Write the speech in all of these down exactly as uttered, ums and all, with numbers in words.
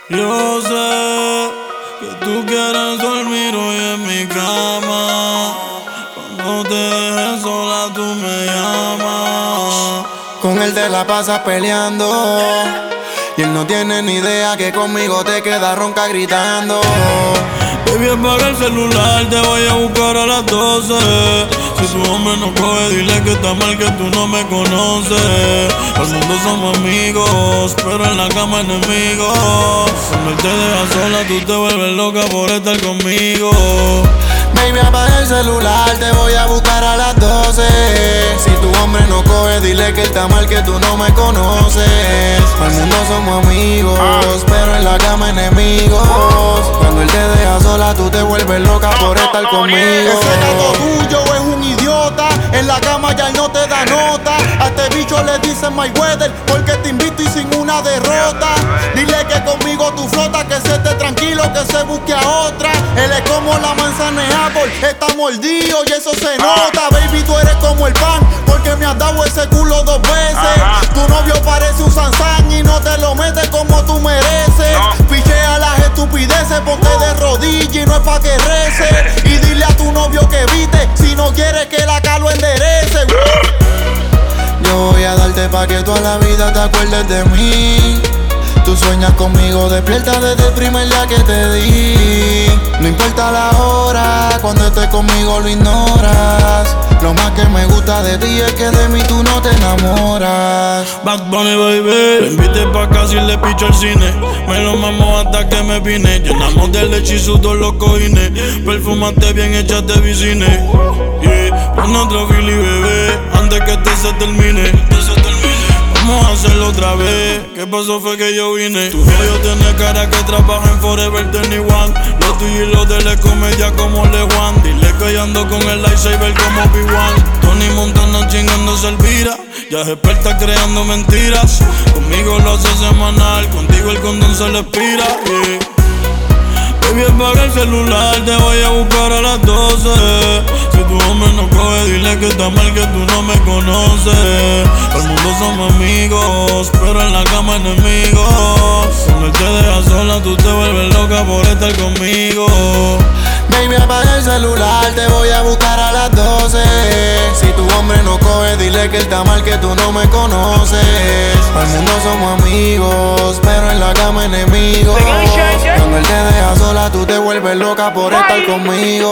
Yo sé que tú quieres dormir hoy en mi cama. Cuando te dejes sola tú me llamas. Con él te la pasas peleando y él no tiene ni idea que conmigo te quedas ronca gritando. Baby, apaga el celular, te voy a buscar a las doce. Si tu hombre no coge, dile que está mal, que tú no me conoces. Al mundo somos amigos, pero en la cama enemigos. Cuando él te deja sola, tú te vuelves loca por estar conmigo. Baby, apaga el celular, te voy a buscar a las doce. Si tu hombre no coge, dile que está mal, que tú no me conoces. Al mundo somos amigos, pero en la cama enemigos. Cuando él te deja sola, tú te vuelves loca por estar conmigo. Ese gato tuyo es un idiota, en la cama ya él no te da nota. A este bicho le dicen my weather, porque te invito y sin una derrota. Dile que conmigo tú flotas, que se esté tranquilo, que se busque a otra. Él es como la manzana de Apple, está mordido y eso se nota. Baby, tú eres como el pan, porque me has dado ese culo dos veces. Tu novio parece un Sansán y no te lo metes como tú mereces. Pichea las estupideces, ponte de rodillas y no es pa' que rece. Y dile a tu novio que evite, si no quieres que la calo enderece. Yo voy a darte pa' que toda la vida te acuerdes de mí. Tú sueñas conmigo, despierta desde el primer día que te di. No importa la hora, cuando estés conmigo lo ignoras. Lo más que me gusta de ti es que de mí tú no te enamoras. Bad Bunny, baby, lo invité pa' casa y le picho al cine. Me lo mamo hasta que me vine. Llenamos de leche y sudor los cojines. Perfumate bien, échate vicine. Yeah, pon otro Philly, bebé, antes que este se termine. Vamos a hacerlo otra vez. ¿Qué pasó? Fue que yo vine. Tu novio tiene cara que trabaja en Forever veintiuno. Lo tuyo y lo de él es comedia como Le Juan. Dile que yo ando con el lightsaber como Obi-Wan. Tony Montana chingándose Elvira. Ya es experta creando mentiras. Conmigo lo hace semanal, contigo el condón se le expira. Yeah. Baby, apaga el celular, te voy a buscar a las doce. Si tu hombre no coge, dile que está mal, que tú no me conoces. Al mundo somos amigos, pero en la cama enemigos. Cuando él te deja sola, tú te vuelves loca por estar conmigo. Baby, apaga el celular, te voy a buscar a las doce. Si tu hombre no coge, dile que está mal, que tú no me conoces. Al mundo somos amigos, pero en la cama enemigos. Cuando él te deja sola, tú te vuelves loca por estar conmigo.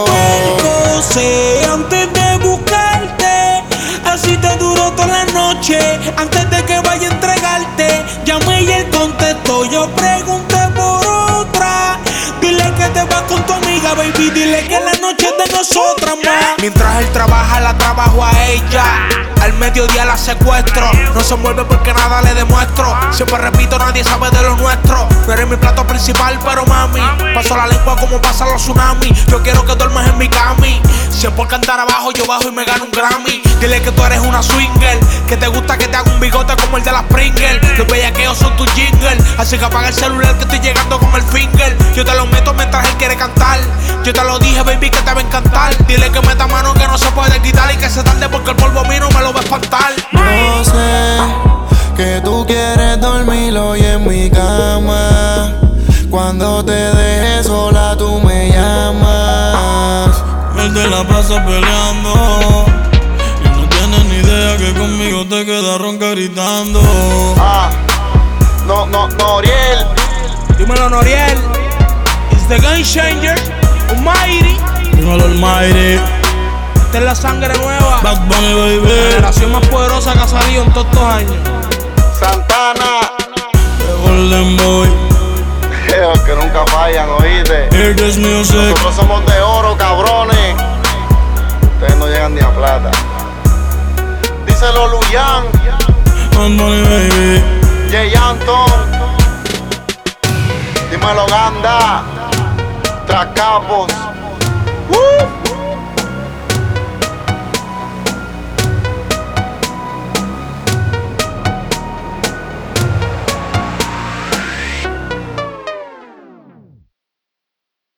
Sé antes de buscarte, así te duró toda la noche. Antes de que vaya a entregarte, llamé y él contestó. Yo pregunté por otra. Dile que te vas con tu amiga, baby. Dile que la noche es de nosotras, ma. Mientras él trabaja, la trabajo a ella. Al mediodía la secuestro. No se mueve porque nada le demuestro. Siempre repito, nadie sabe de lo nuestro. No eres mi plato principal, pero mami, paso la lengua como pasa los tsunamis. Yo quiero que duermas en mi cami. Si es por cantar abajo, yo bajo y me gano un Grammy. Dile que tú eres una swinger, que te gusta que te haga un bigote como el de las Pringles. Los bellaqueos son tus jingles, así que apaga el celular que estoy llegando con el finger. Yo te lo meto mientras él quiere cantar. Yo te lo dije, baby, que te va a encantar. Dile que meta mano que no se puede quitar y que se tarde porque el polvo a mí no me lo va a espantar. Yo sé que tú quieres dormir hoy en mi cama. Cuando te dejes sola tú me llamas. Él te la pasa peleando y no tienes ni idea que conmigo te quedas ronca gritando. Ah, no, no, Noriel. Dímelo, Noriel. It's the game changer, Almighty. Dímelo, Almighty. Esta es la sangre nueva. Bad Bunny, La baby. generación más poderosa que ha salido en todos estos años. Santana. The Golden Boy. Los que nunca fallan, oíste. Hear this music. Nosotros somos de oro, cabrones. Ustedes no llegan ni a plata. Díselo, Luyan. Bad Bunny, baby. Jay Anton. Dímelo, Ganda. Tracapos. Uh.